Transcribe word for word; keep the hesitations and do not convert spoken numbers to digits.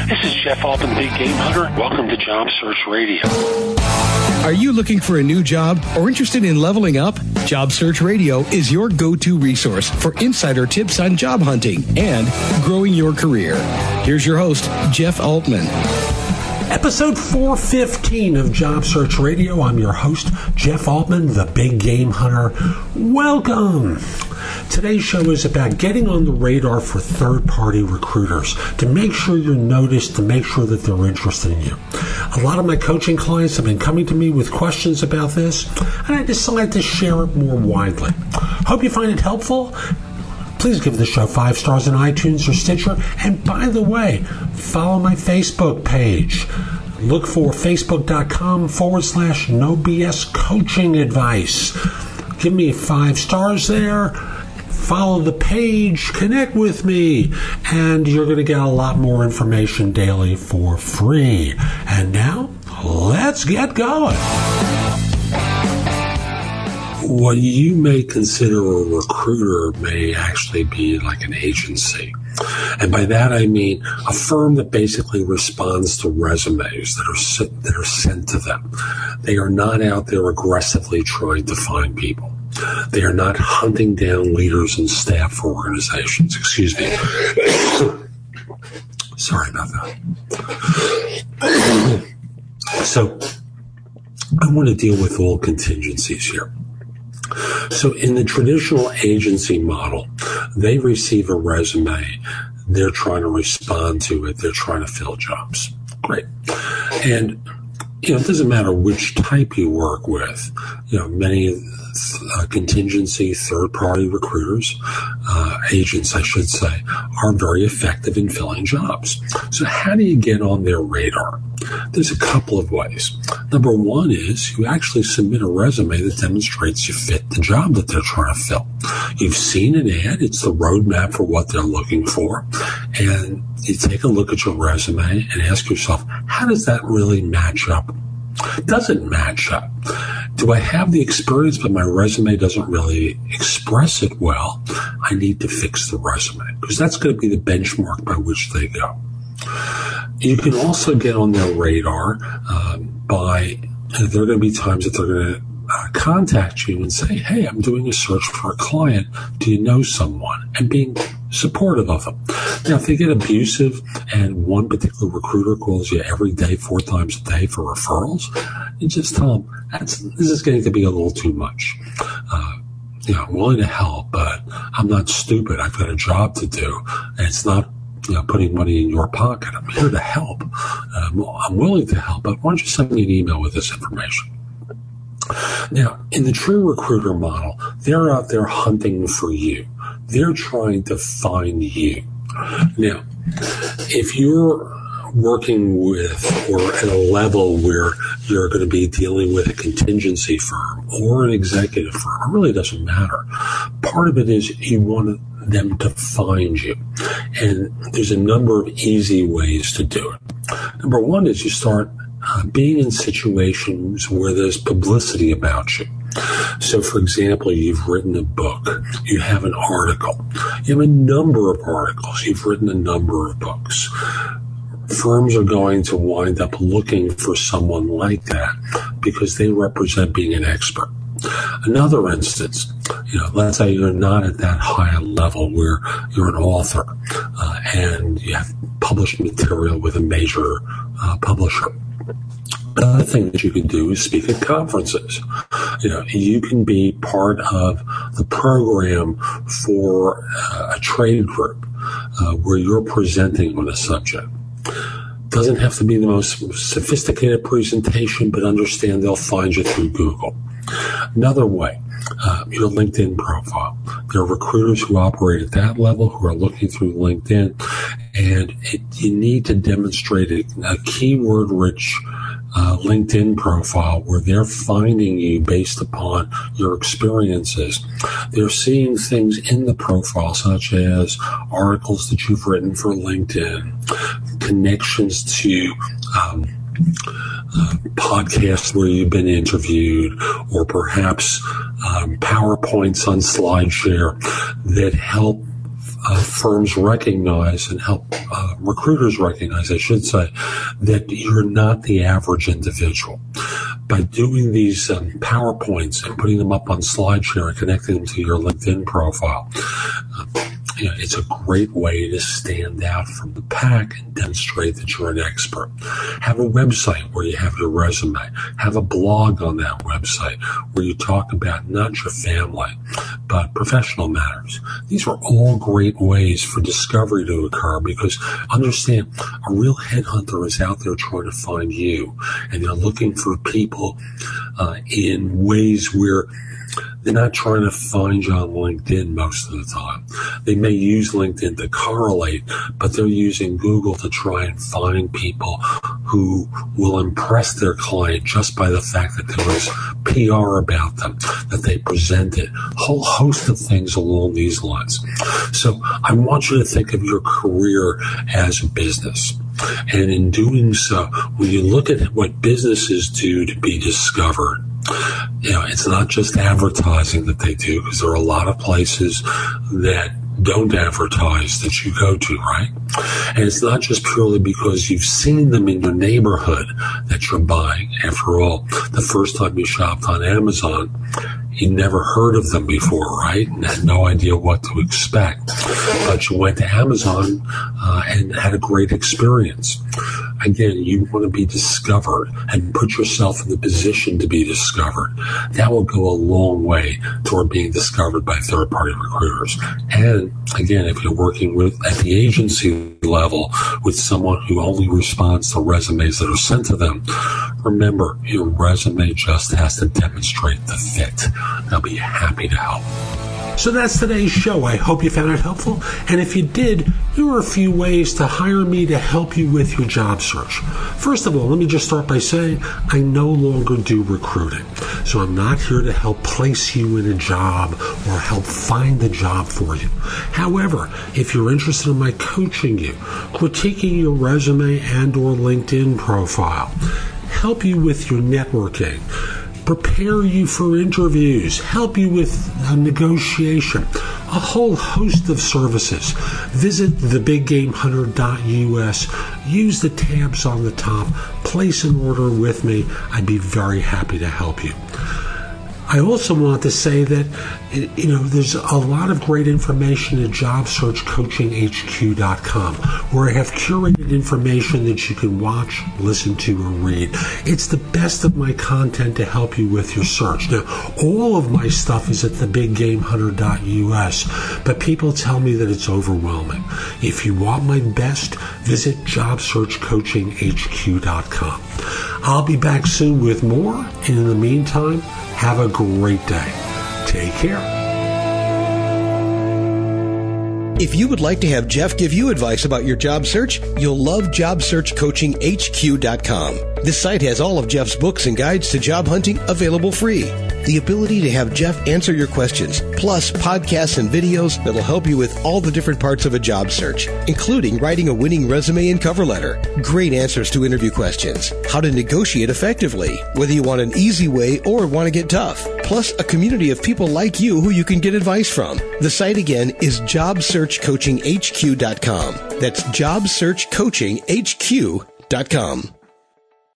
This is Jeff Altman, Big Game Hunter. Welcome to Job Search Radio. Are you looking for a new job or interested in leveling up? Job Search Radio is your go-to resource for insider tips on job hunting and growing your career. Here's your host, Jeff Altman. Episode four fifteen of Job Search Radio. I'm your host, Jeff Altman, the Big Game Hunter. Welcome. Today's show is about getting on the radar for third-party recruiters to make sure you're noticed, to make sure that they're interested in you. A lot of my coaching clients have been coming to me with questions about this, and I decided to share it more widely. Hope you find it helpful. Please give the show five stars on iTunes or Stitcher. And by the way, follow my Facebook page. Look for facebook.com forward slash no BS coaching advice. Give me five stars there. Follow the page. Connect with me. And you're going to get a lot more information daily for free. And now, let's get going. What you may consider a recruiter may actually be like an agency. And by that I mean a firm that basically responds to resumes that are sent, that are sent to them. They are not out there aggressively trying to find people. They are not hunting down leaders and staff for organizations. Excuse me. Sorry about that. So I want to deal with all contingencies here. So in the traditional agency model, they receive a resume, they're trying to respond to it, they're trying to fill jobs. Great. And, you know, it doesn't matter which type you work with. You know, many uh, contingency third-party recruiters, uh, agents, I should say, are very effective in filling jobs. So how do you get on their radar? There's a couple of ways. Number one is you actually submit a resume that demonstrates you fit the job that they're trying to fill. You've seen an ad. It's the roadmap for what they're looking for. And you take a look at your resume and ask yourself, how does that really match up? It doesn't match up. Do I have the experience, but my resume doesn't really express it well? I need to fix the resume because that's going to be the benchmark by which they go. You can also get on their radar um, by, there are going to be times that they're going to uh, contact you and say, hey, I'm doing a search for a client. Do you know someone? And being supportive of them. Now, if they get abusive and one particular recruiter calls you every day, four times a day for referrals, you just tell them, That's, this is getting to be a little too much. Uh, you know, I'm willing to help, but I'm not stupid. I've got a job to do, and it's not You know, putting money in your pocket. I'm here to help. Um, I'm willing to help, but why don't you send me an email with this information? Now, in the true recruiter model, they're out there hunting for you. They're trying to find you. Now, if you're working with or at a level where you're going to be dealing with a contingency firm or an executive firm, it really doesn't matter. Part of it is you want them to find you. And there's a number of easy ways to do it. Number one is you start uh, being in situations where there's publicity about you. So, for example, you've written a book, you have an article, you have a number of articles, you've written a number of books. Firms are going to wind up looking for someone like that because they represent being an expert. Another instance, you know, let's say you're not at that high level where you're an author uh, and you have published material with a major uh, publisher. Another thing that you can do is speak at conferences. You know, you can be part of the program for uh, a trade group uh, where you're presenting on a subject. Doesn't have to be the most sophisticated presentation, but understand they'll find you through Google. Another way, uh, your LinkedIn profile. There are recruiters who operate at that level who are looking through LinkedIn, and it, you need to demonstrate a, a keyword-rich uh, LinkedIn profile where they're finding you based upon your experiences. They're seeing things in the profile such as articles that you've written for LinkedIn, connections to um, uh, podcasts where you've been interviewed, or perhaps um, PowerPoints on SlideShare that help uh, firms recognize and help uh, recruiters recognize, I should say, that you're not the average individual. By doing these um, PowerPoints and putting them up on SlideShare and connecting them to your LinkedIn profile, uh, you know, it's a great way to stand out from the pack and demonstrate that you're an expert. Have a website where you have your resume. Have a blog on that website where you talk about not your family, but professional matters. These are all great ways for discovery to occur, because understand, a real headhunter is out there trying to find you, and they're looking for people uh, in ways where they're not trying to find you on LinkedIn most of the time. They may use LinkedIn to correlate, but they're using Google to try and find people who will impress their client just by the fact that there was P R about them, that they presented, a whole host of things along these lines. So I want you to think of your career as a business. And in doing so, when you look at what businesses do to be discovered, you know, it's not just advertising that they do, because there are a lot of places that don't advertise that you go to, right? And it's not just purely because you've seen them in your neighborhood that you're buying. After all, the first time you shopped on Amazon, you never heard of them before, right? And had no idea what to expect. But you went to Amazon uh, and had a great experience. Again, you want to be discovered and put yourself in the position to be discovered. That will go a long way toward being discovered by third-party recruiters. And again, if you're working with at the agency level with someone who only responds to resumes that are sent to them, remember, your resume just has to demonstrate the fit. They'll be happy to help. So that's today's show. I hope you found it helpful. And if you did, here are a few ways to hire me to help you with your job search. First of all, let me just start by saying I no longer do recruiting. So I'm not here to help place you in a job or help find the job for you. However, if you're interested in my coaching you, critiquing your resume and or LinkedIn profile, help you with your networking, prepare you for interviews, help you with a negotiation, a whole host of services. Visit the big game hunter dot U S. Use the tabs on the top. Place an order with me. I'd be very happy to help you. I also want to say that, you know, there's a lot of great information at job search coaching H Q dot com, where I have curated information that you can watch, listen to, or read. It's the best of my content to help you with your search. Now, all of my stuff is at the big game hunter dot U S, but people tell me that it's overwhelming. If you want my best, visit job search coaching H Q dot com. I'll be back soon with more, and in the meantime, have a great day. Take care. If you would like to have Jeff give you advice about your job search, you'll love job search coaching H Q dot com. This site has all of Jeff's books and guides to job hunting available free. The ability to have Jeff answer your questions, plus podcasts and videos that'll help you with all the different parts of a job search, including writing a winning resume and cover letter, great answers to interview questions, how to negotiate effectively, whether you want an easy way or want to get tough, plus a community of people like you who you can get advice from. The site again is job search coaching H Q dot com. That's job search coaching H Q dot com.